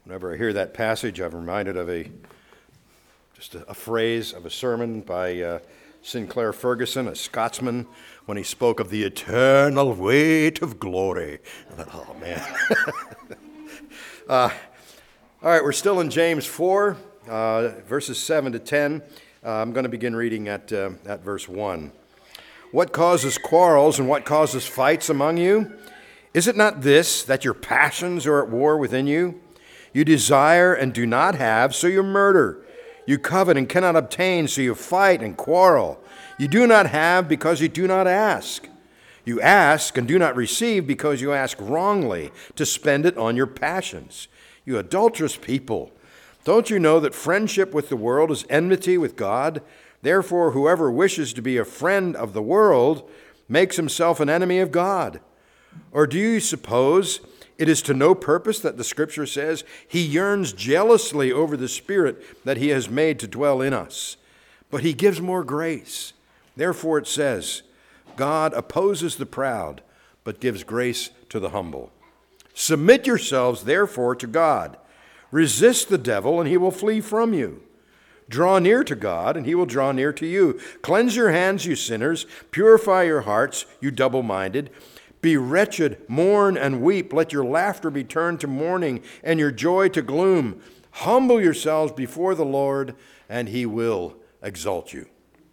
Whenever I hear that passage, I'm reminded of a phrase of a sermon by Sinclair Ferguson, a Scotsman, when he spoke of the eternal weight of glory. I thought, oh man. All right, we're still in James 4, verses 7 to 10. I'm going to begin reading at verse 1. What causes quarrels and what causes fights among you? Is it not this, that your passions are at war within you? You desire and do not have, so you murder. You covet and cannot obtain, so you fight and quarrel. You do not have because you do not ask. You ask and do not receive because you ask wrongly to spend it on your passions. You adulterous people, don't you know that friendship with the world is enmity with God? Therefore, whoever wishes to be a friend of the world makes himself an enemy of God. Or do you suppose it is to no purpose that the Scripture says, He yearns jealously over the Spirit that He has made to dwell in us? But He gives more grace. Therefore it says, God opposes the proud, but gives grace to the humble. Submit yourselves, therefore, to God. Resist the devil, and he will flee from you. Draw near to God, and He will draw near to you. Cleanse your hands, you sinners. Purify your hearts, you double-minded. Be wretched, mourn and weep. Let your laughter be turned to mourning and your joy to gloom. Humble yourselves before the Lord, and He will exalt you.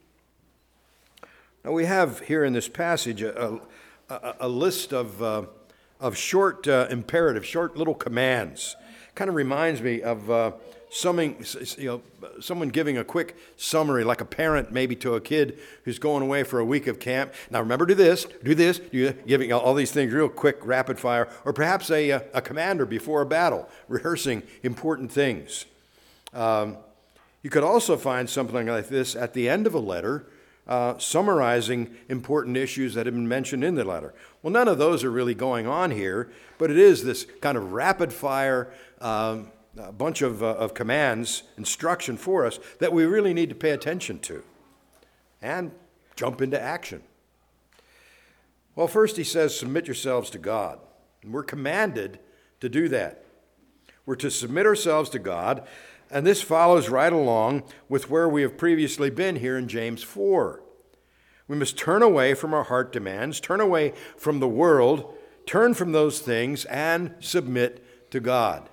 Now we have here in this passage a list of short imperatives, short little commands. Kind of reminds me of someone giving a quick summary, like a parent maybe to a kid who's going away for a week of camp. Now remember, do this, giving all these things real quick, rapid fire, or perhaps a commander before a battle, rehearsing important things. You could also find something like this at the end of a letter, summarizing important issues that have been mentioned in the letter. Well, none of those are really going on here, but it is this kind of rapid fire a bunch of commands, instruction for us that we really need to pay attention to and jump into action. Well, first he says, submit yourselves to God. And we're commanded to do that. We're to submit ourselves to God, and this follows right along with where we have previously been here in James 4. We must turn away from our heart demands, turn away from the world, turn from those things, and submit to God.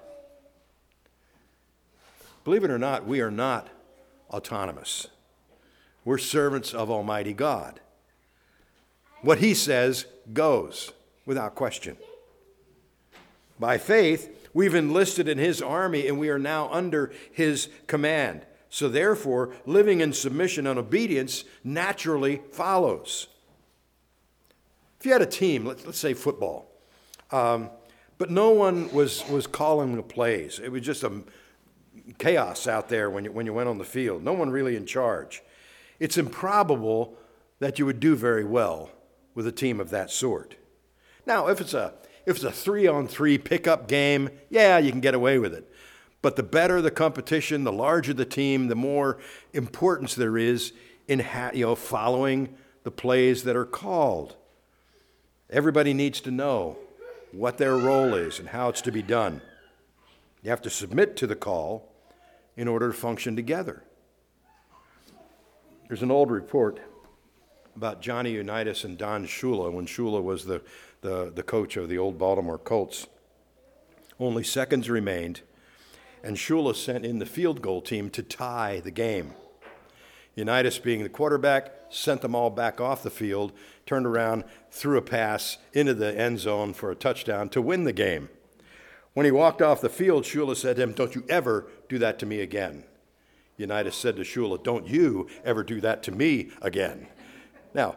Believe it or not, we are not autonomous. We're servants of Almighty God. What He says goes without question. By faith, we've enlisted in His army and we are now under His command. So therefore, living in submission and obedience naturally follows. If you had a team, let's say football, but no one was calling the plays. It was just a chaos out there when you went on the field. No one really in charge. It's improbable that you would do very well with a team of that sort. Now, if it's a 3-on-3 pickup game, yeah, you can get away with it. But the better the competition, the larger the team, the more importance there is in following the plays that are called. Everybody needs to know what their role is and how it's to be done. You have to submit to the call in order to function together. There's an old report about Johnny Unitas and Don Shula when Shula was the coach of the old Baltimore Colts. Only seconds remained, and Shula sent in the field goal team to tie the game. Unitas, being the quarterback, sent them all back off the field, turned around, threw a pass into the end zone for a touchdown to win the game. When he walked off the field, Shula said to him, "Don't you ever do that to me again." Unitas said to Shula, "Don't you ever do that to me again." Now,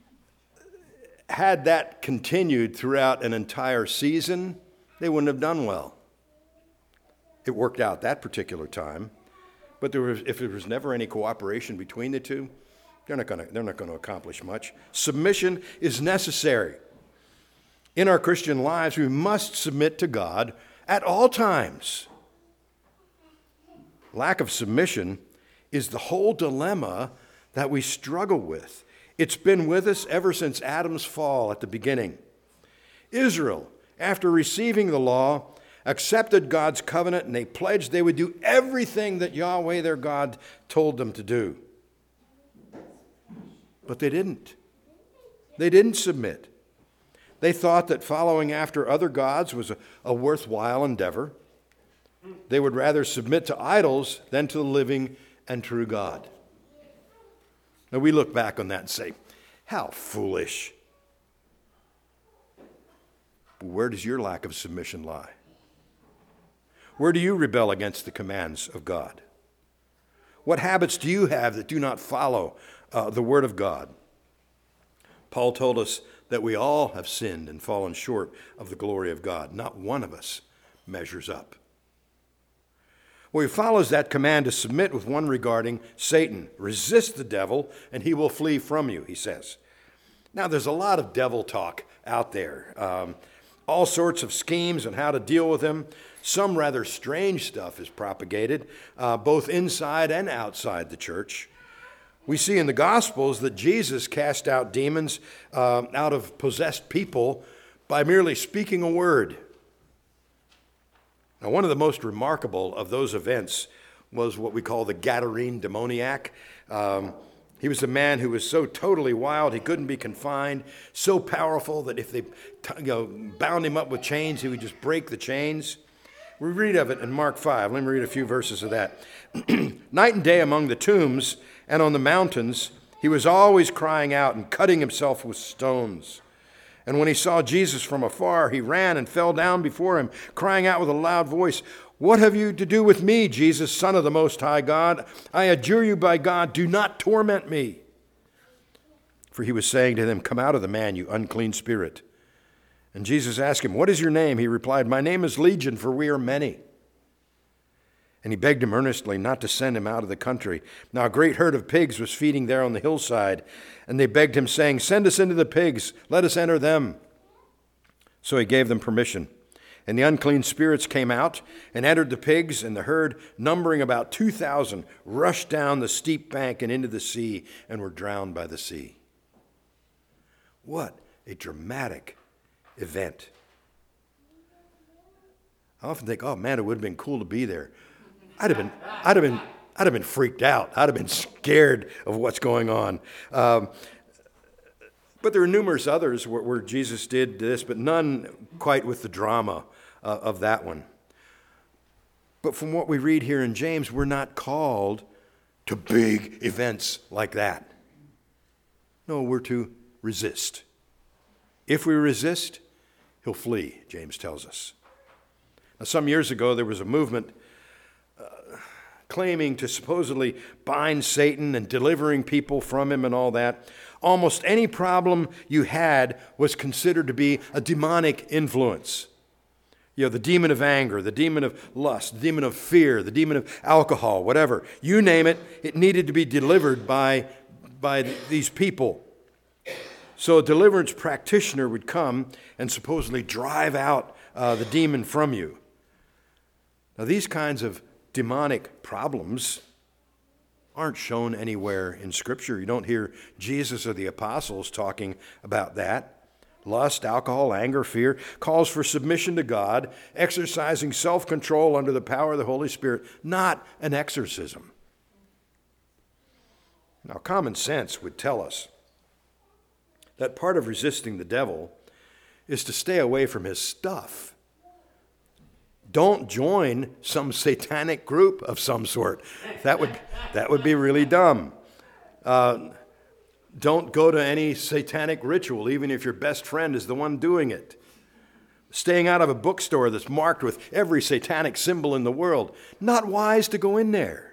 had that continued throughout an entire season, they wouldn't have done well. It worked out that particular time, but if there was never any cooperation between the two, they're not going to accomplish much. Submission is necessary. In our Christian lives, we must submit to God at all times. Lack of submission is the whole dilemma that we struggle with. It's been with us ever since Adam's fall at the beginning. Israel, after receiving the law, accepted God's covenant, and they pledged they would do everything that Yahweh their God told them to do. But they didn't. They didn't submit. They thought that following after other gods was a worthwhile endeavor. They would rather submit to idols than to the living and true God. Now we look back on that and say, how foolish. Where does your lack of submission lie? Where do you rebel against the commands of God? What habits do you have that do not follow the Word of God? Paul told us that we all have sinned and fallen short of the glory of God. Not one of us measures up. Well, he follows that command to submit with one regarding Satan. Resist the devil, and he will flee from you, he says. Now, there's a lot of devil talk out there. All sorts of schemes on how to deal with him. Some rather strange stuff is propagated, both inside and outside the church. We see in the Gospels that Jesus cast out demons out of possessed people by merely speaking a word. Now, one of the most remarkable of those events was what we call the Gadarene demoniac. He was a man who was so totally wild he couldn't be confined, so powerful that if they bound him up with chains, he would just break the chains. We read of it in Mark 5. Let me read a few verses of that. Night and day among the tombs and on the mountains, he was always crying out and cutting himself with stones. And when he saw Jesus from afar, he ran and fell down before him, crying out with a loud voice, "What have you to do with me, Jesus, Son of the Most High God? I adjure you by God, do not torment me." For he was saying to them, "Come out of the man, you unclean spirit." And Jesus asked him, "What is your name?" He replied, "My name is Legion, for we are many." And he begged him earnestly not to send him out of the country. Now a great herd of pigs was feeding there on the hillside, and they begged him, saying, "Send us into the pigs, let us enter them." So he gave them permission. And the unclean spirits came out and entered the pigs, and the herd, numbering about 2,000, rushed down the steep bank and into the sea and were drowned by the sea. What a dramatic event. I often think, oh man, it would have been cool to be there. I'd have been freaked out. I'd have been scared of what's going on. But there are numerous others where Jesus did this, but none quite with the drama of that one. But from what we read here in James, we're not called to big events like that. No, we're to resist. If we resist, he'll flee, James tells us. Now, some years ago, there was a movement claiming to supposedly bind Satan and delivering people from him and all that. Almost any problem you had was considered to be a demonic influence. You know, the demon of anger, the demon of lust, the demon of fear, the demon of alcohol, whatever. You name it, it needed to be delivered by these people. So a deliverance practitioner would come and supposedly drive out the demon from you. Now, these kinds of demonic problems aren't shown anywhere in Scripture. You don't hear Jesus or the apostles talking about that. Lust, alcohol, anger, fear calls for submission to God, exercising self-control under the power of the Holy Spirit, not an exorcism. Now, common sense would tell us that part of resisting the devil is to stay away from his stuff. Don't join some satanic group of some sort. That would be really dumb. Don't go to any satanic ritual, even if your best friend is the one doing it. Staying out of a bookstore that's marked with every satanic symbol in the world. Not wise to go in there.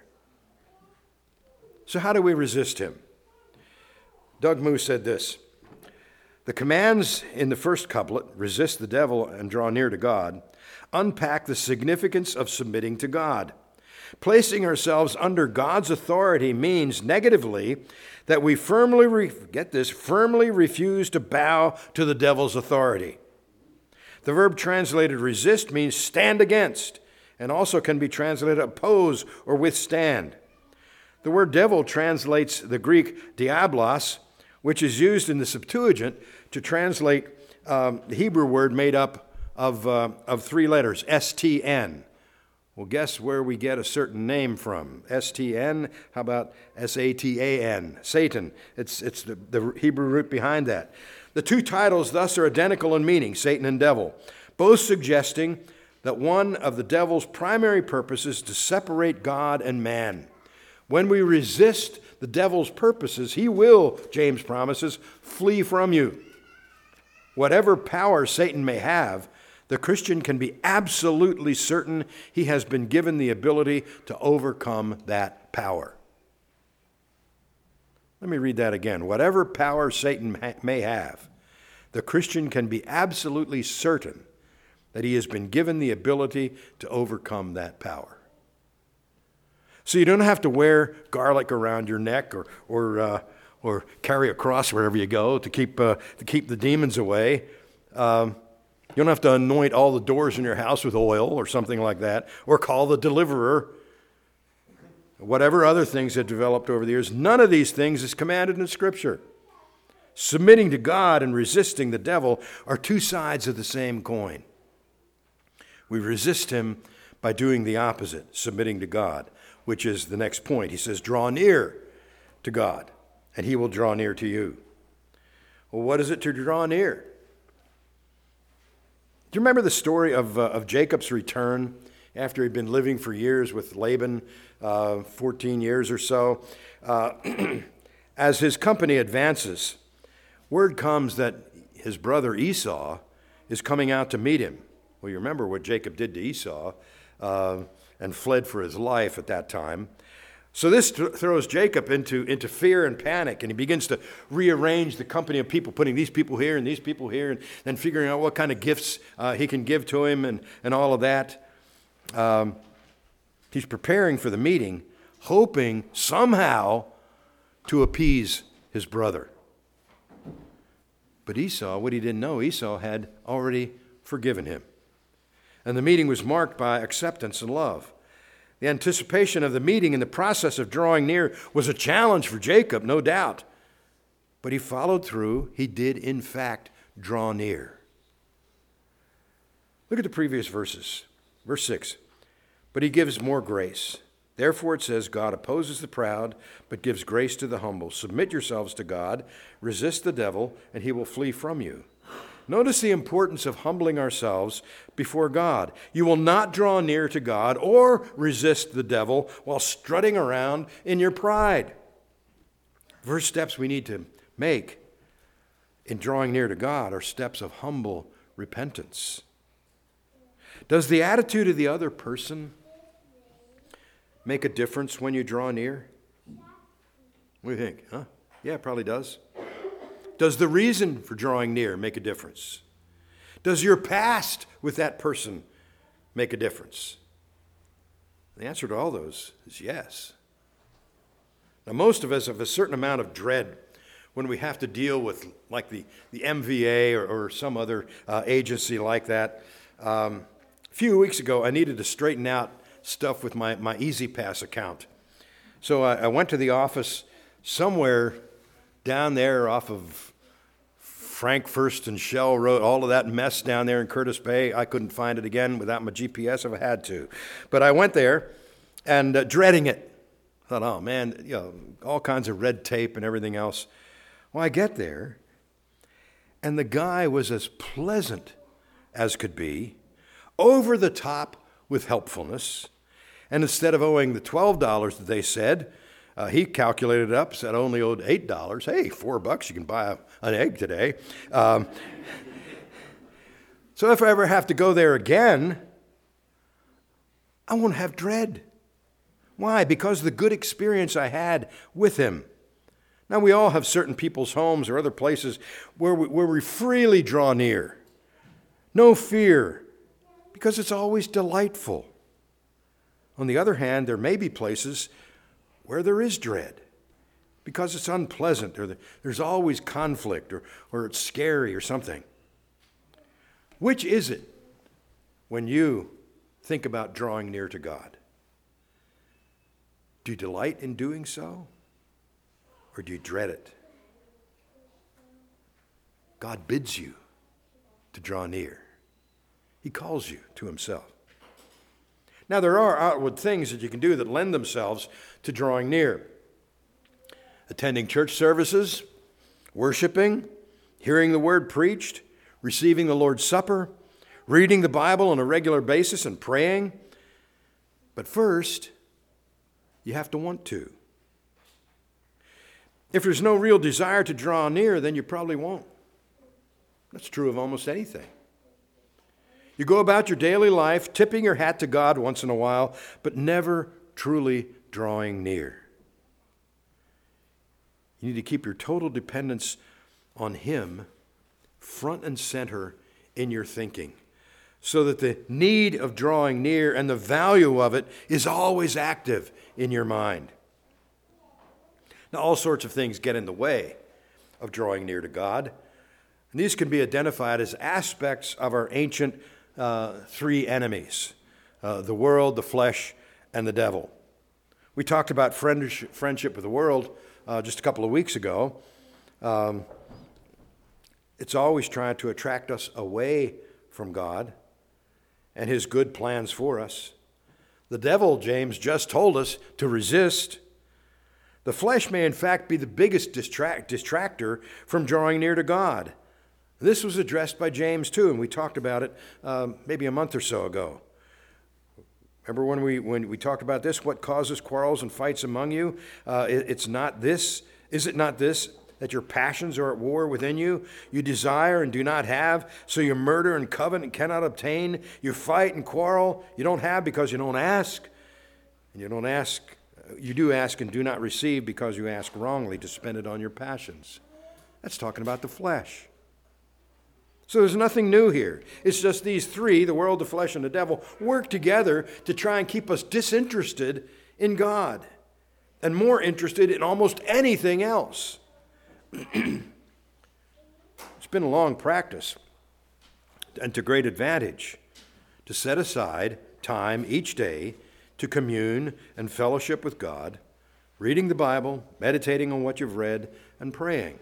So how do we resist him? Doug Moo said this: the commands in the first couplet, resist the devil and draw near to God, unpack the significance of submitting to God. Placing ourselves under God's authority means negatively that we firmly refuse to bow to the devil's authority. The verb translated resist means stand against, and also can be translated oppose or withstand. The word devil translates the Greek diablos, which is used in the Septuagint to translate the Hebrew word made up of three letters, STN. Well, guess where we get a certain name from? STN, how about Satan? Satan. It's the Hebrew root behind that. The two titles thus are identical in meaning, Satan and devil, both suggesting that one of the devil's primary purposes is to separate God and man. When we resist the devil's purposes, he will, James promises, flee from you. Whatever power Satan may have, the Christian can be absolutely certain he has been given the ability to overcome that power. Let me read that again. Whatever power Satan may have, the Christian can be absolutely certain that he has been given the ability to overcome that power. So you don't have to wear garlic around your neck or carry a cross wherever you go to keep the demons away. You don't have to anoint all the doors in your house with oil or something like that, or call the deliverer. Whatever other things have developed over the years, none of these things is commanded in Scripture. Submitting to God and resisting the devil are two sides of the same coin. We resist him by doing the opposite, submitting to God, which is the next point. He says, draw near to God, and he will draw near to you. Well, what is it to draw near? Do you remember the story of Jacob's return after he'd been living for years with Laban, 14 years or so? As his company advances, word comes that his brother Esau is coming out to meet him. Well, you remember what Jacob did to Esau and fled for his life at that time. So this throws Jacob into fear and panic, and he begins to rearrange the company of people, putting these people here and these people here, and then figuring out what kind of gifts he can give to him and all of that. He's preparing for the meeting, hoping somehow to appease his brother. But Esau, what he didn't know, Esau had already forgiven him. And the meeting was marked by acceptance and love. The anticipation of the meeting and the process of drawing near was a challenge for Jacob, no doubt. But he followed through. He did, in fact, draw near. Look at the previous verses. Verse 6. But he gives more grace. Therefore it says, God opposes the proud, but gives grace to the humble. Submit yourselves to God, resist the devil, and he will flee from you. Notice the importance of humbling ourselves before God. You will not draw near to God or resist the devil while strutting around in your pride. First steps we need to make in drawing near to God are steps of humble repentance. Does the attitude of the other person make a difference when you draw near? What do you think? Huh? Yeah, it probably does. Does the reason for drawing near make a difference? Does your past with that person make a difference? The answer to all those is yes. Now, most of us have a certain amount of dread when we have to deal with, like the MVA or some other agency like that. A few weeks ago, I needed to straighten out stuff with my E-ZPass account. So I went to the office somewhere down there off of Frank First and Shell Road, all of that mess down there in Curtis Bay. I couldn't find it again without my GPS if I had to. But I went there and dreading it. I thought, oh man, all kinds of red tape and everything else. Well, I get there, and the guy was as pleasant as could be, over the top with helpfulness. And instead of owing the $12 that they said, he calculated it up, said I only owed $8. Hey, $4, you can buy an egg today. So if I ever have to go there again, I won't have dread. Why? Because of the good experience I had with him. Now, we all have certain people's homes or other places where we freely draw near. No fear, because it's always delightful. On the other hand, there may be places where there is dread because it's unpleasant or there's always conflict or it's scary or something. Which is it when you think about drawing near to God? Do you delight in doing so or do you dread it? God bids you to draw near. He calls you to himself. Now, there are outward things that you can do that lend themselves to drawing near. Attending church services, worshiping, hearing the word preached, receiving the Lord's Supper, reading the Bible on a regular basis and praying. But first, you have to want to. If there's no real desire to draw near, then you probably won't. That's true of almost anything. You go about your daily life tipping your hat to God once in a while, but never truly drawing near. You need to keep your total dependence on Him front and center in your thinking, so that the need of drawing near and the value of it is always active in your mind. Now, all sorts of things get in the way of drawing near to God, and these can be identified as aspects of our ancient three enemies, the world, the flesh, and the devil. We talked about friendship with the world just a couple of weeks ago. It's always trying to attract us away from God and His good plans for us. The devil, James just told us, to resist. The flesh may in fact be the biggest distractor from drawing near to God. This was addressed by James too, and we talked about it maybe a month or so ago. Remember when we talked about this? What causes quarrels and fights among you? It's not this. Is it not this, that your passions are at war within you? You desire and do not have, so you murder and covet and cannot obtain. You fight and quarrel. You don't have because you don't ask. And you do ask and do not receive because you ask wrongly to spend it on your passions. That's talking about the flesh. So there's nothing new here. It's just these three, the world, the flesh, and the devil, work together to try and keep us disinterested in God and more interested in almost anything else. It's been a long practice and to great advantage to set aside time each day to commune and fellowship with God, reading the Bible, meditating on what you've read, and praying.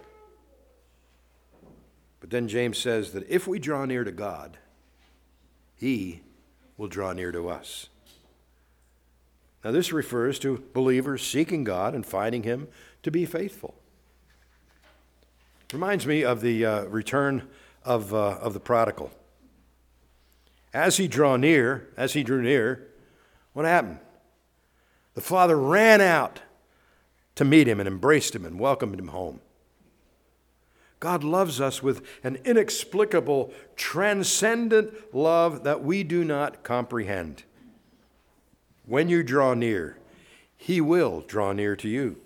But then James says that if we draw near to God, He will draw near to us. Now this refers to believers seeking God and finding Him to be faithful. Reminds me of the return of the prodigal. As he drew near, what happened? The father ran out to meet him and embraced him and welcomed him home. God loves us with an inexplicable, transcendent love that we do not comprehend. When you draw near, He will draw near to you.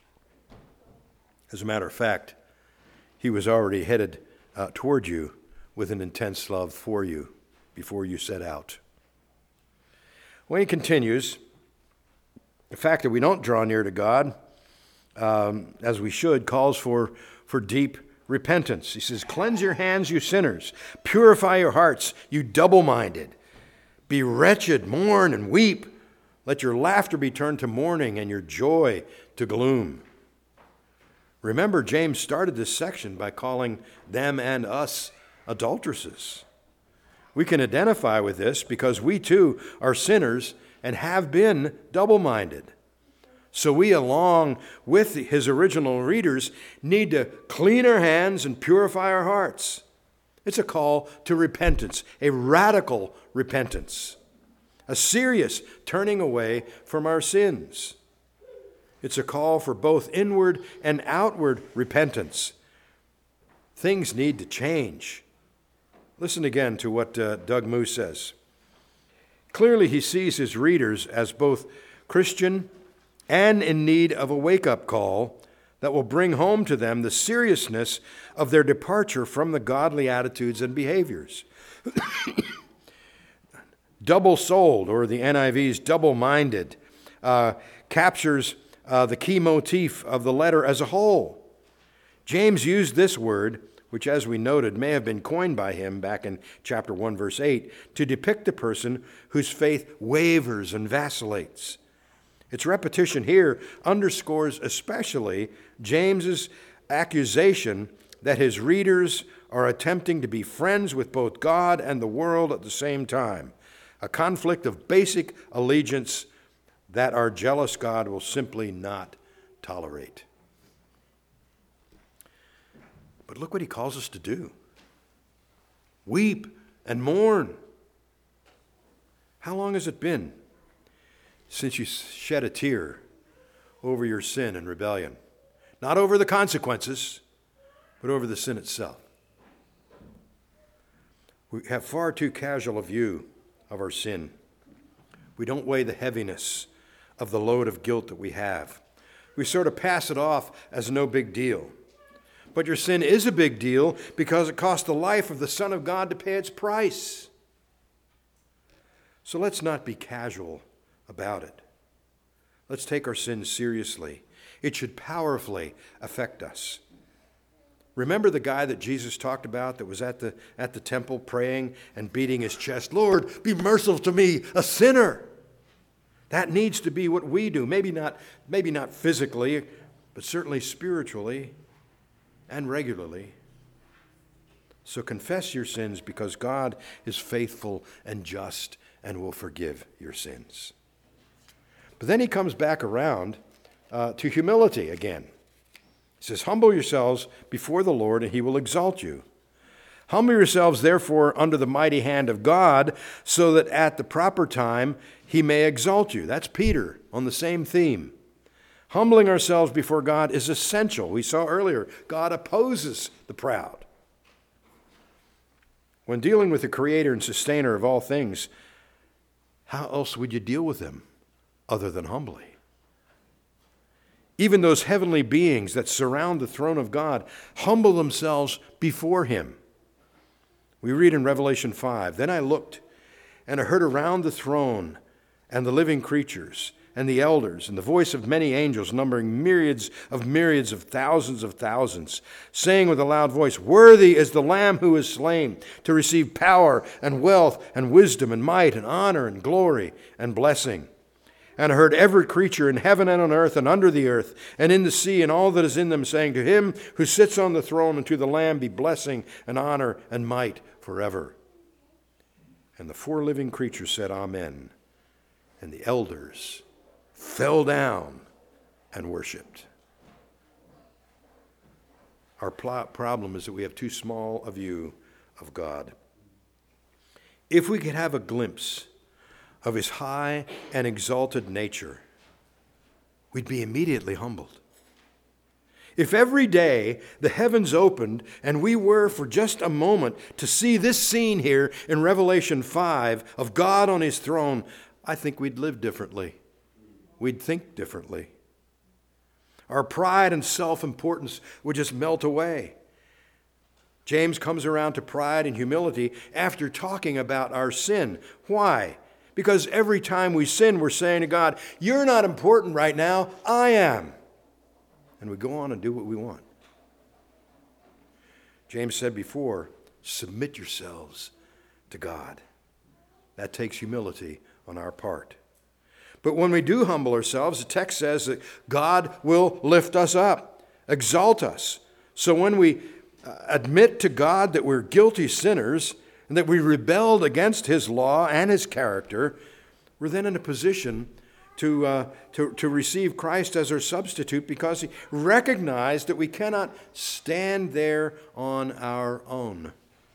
As a matter of fact, He was already headed toward you with an intense love for you before you set out. When he continues, the fact that we don't draw near to God as we should calls for deep repentance. He says, "Cleanse your hands, you sinners. Purify your hearts, you double-minded. Be wretched, mourn, and weep. Let your laughter be turned to mourning and your joy to gloom." Remember, James started this section by calling them and us adulteresses. We can identify with this because we too are sinners and have been double-minded. So we, along with his original readers, need to clean our hands and purify our hearts. It's a call to repentance, a radical repentance, a serious turning away from our sins. It's a call for both inward and outward repentance. Things need to change. Listen again to what Doug Moo says. Clearly, he sees his readers as both Christian and in need of a wake-up call that will bring home to them the seriousness of their departure from the godly attitudes and behaviors. Double-souled, or the NIV's double-minded, captures the key motif of the letter as a whole. James used this word, which, as we noted, may have been coined by him back in chapter 1, verse 8, to depict a person whose faith wavers and vacillates. Its repetition here underscores especially James's accusation that his readers are attempting to be friends with both God and the world at the same time, a conflict of basic allegiance that our jealous God will simply not tolerate. But look what he calls us to do. Weep and mourn. How long has it been since you shed a tear over your sin and rebellion? Not over the consequences, but over the sin itself. We have far too casual a view of our sin. We don't weigh the heaviness of the load of guilt that we have. We sort of pass it off as no big deal. But your sin is a big deal because it cost the life of the Son of God to pay its price. So let's not be casual about it. Let's take our sin seriously. It should powerfully affect us. Remember the guy that Jesus talked about that was at the temple praying and beating his chest? Lord, be merciful to me, a sinner. That needs to be what we do. Maybe not physically, but certainly spiritually and regularly. So confess your sins because God is faithful and just and will forgive your sins. But then he comes back around to humility again. He says, humble yourselves before the Lord and he will exalt you. Humble yourselves, therefore, under the mighty hand of God, so that at the proper time he may exalt you. That's Peter on the same theme. Humbling ourselves before God is essential. We saw earlier, God opposes the proud. When dealing with the creator and sustainer of all things, how else would you deal with him other than humbly? Even those heavenly beings that surround the throne of God humble themselves before him. We read in Revelation 5, then I looked, and I heard around the throne and the living creatures and the elders and the voice of many angels numbering myriads of thousands, saying with a loud voice, worthy is the Lamb who is slain to receive power and wealth and wisdom and might and honor and glory and blessing. And I heard every creature in heaven and on earth and under the earth and in the sea and all that is in them saying, to him who sits on the throne and to the Lamb be blessing and honor and might forever. And the four living creatures said, Amen. And the elders fell down and worshiped. Our problem is that we have too small a view of God. If we could have a glimpse of his high and exalted nature, we'd be immediately humbled. If every day the heavens opened and we were for just a moment to see this scene here in Revelation 5 of God on his throne, I think we'd live differently. We'd think differently. Our pride and self-importance would just melt away. James comes around to pride and humility after talking about our sin. Why? Because every time we sin, we're saying to God, you're not important right now, I am. And we go on and do what we want. James said before, submit yourselves to God. That takes humility on our part. But when we do humble ourselves, the text says that God will lift us up, exalt us. So when we admit to God that we're guilty sinners, and that we rebelled against his law and his character, we're then in a position to receive Christ as our substitute because he recognized that we cannot stand there on our own.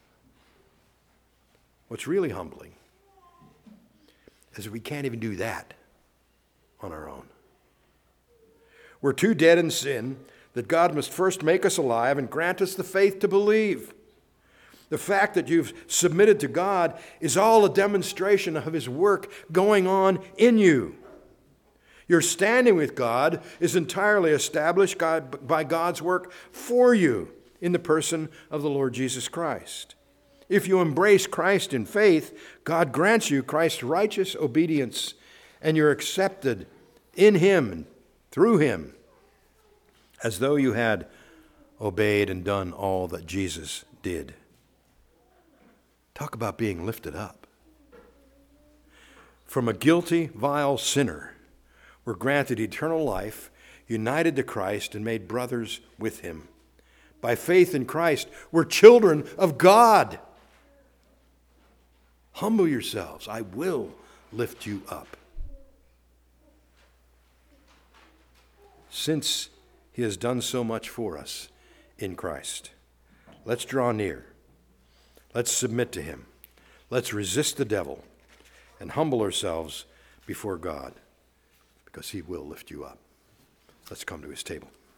What's really humbling is that we can't even do that on our own. We're too dead in sin that God must first make us alive and grant us the faith to believe. The fact that you've submitted to God is all a demonstration of his work going on in you. Your standing with God is entirely established by God's work for you in the person of the Lord Jesus Christ. If you embrace Christ in faith, God grants you Christ's righteous obedience, and you're accepted in him and through him as though you had obeyed and done all that Jesus did. Talk about being lifted up. From a guilty, vile sinner, we're granted eternal life, united to Christ, and made brothers with him. By faith in Christ, we're children of God. Humble yourselves. I will lift you up. Since he has done so much for us in Christ, let's draw near. Let's submit to him. Let's resist the devil and humble ourselves before God, because he will lift you up. Let's come to his table.